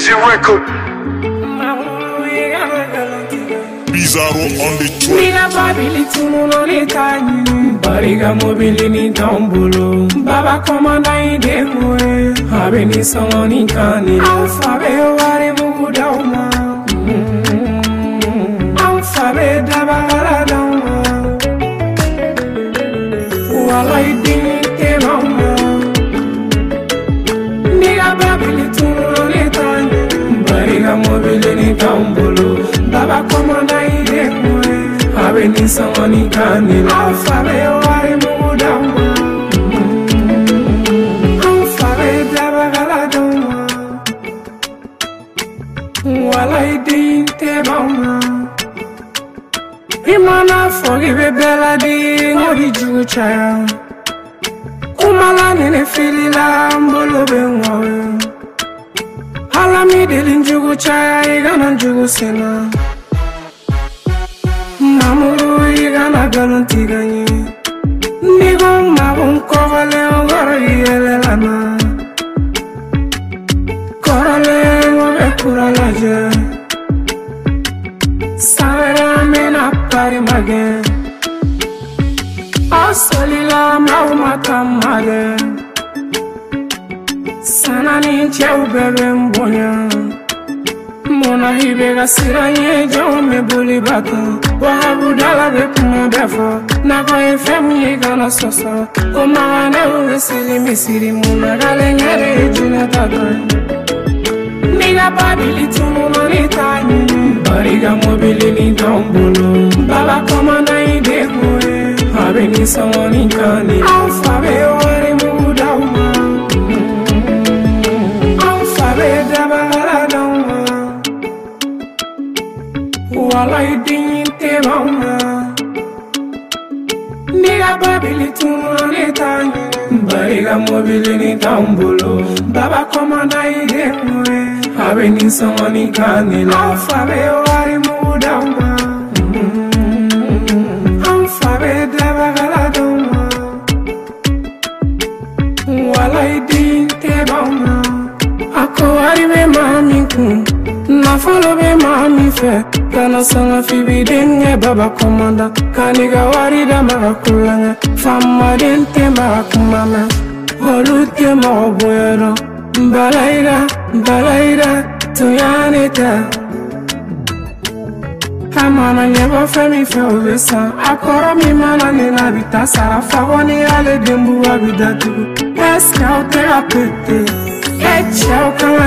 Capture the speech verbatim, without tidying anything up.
Easy record. Bizarro on the track. Nina babili tumuno ni tanyi, bariga mobili ni tambolo. Baba komanda ide mwe, habe ni songo ni kani. Alfabe wari mugu dauma, alfabe dabagara dauma. Wala idini te mauma. Nina babili tumuno ni tanyi, bariga mobili ni tambolo. Baba komanda ide mwe, habe ni songo ni kani. Alfabe wari mugu dauma, alfabe dabagara dauma. Wala idini te mauma. Imana forgive bela di ngori jucha. Kumala nene fili la mbolo bengawe. Halami deli njugu chaya igana njugu sena. Mamuru igana galon tiganye. Nigo mabun kovale ongoro yele lana. Korale ngobe kuralaje. Savera mena pari mage. Asolila mauma kamage. Sana ni chau bebe mbonya. Mona hibega siranye jome buli bata. Wahabu dala be kuma befo. Nako efemu yigana soso. Kuma wane uwe sili misiri muna gale nyere june tadoy. Niga babili tumuno ni tanyi, bariga mobili ni tambolo. Baba komanda ide mwe, habe ni songo ni kani. Alfabe wari mugu dauma, alfabe dabagara dauma. Wala idini te mauma. Niga babili tumuno ni tanyi, bariga mobili ni tambolo. Baba komanda ide mwe, habe ni songo ni kani. Alfabe wari mugu dauma, alfabe dabagara dauma. Wala idini te mauma. Ako wari be mami kun, na follow be mami fe. Kana sanga fibi denge baba komanda. Kaniga wari da marakulanga, fama dente marakumama. Holute maoboyero, balaira, balaira, tuyanita. Kamana nyeba femi fe ovesa. Akoro mi mana nina bita sara. Fagoni ale dembu wabidatu. Eska o terapete. Echa o kama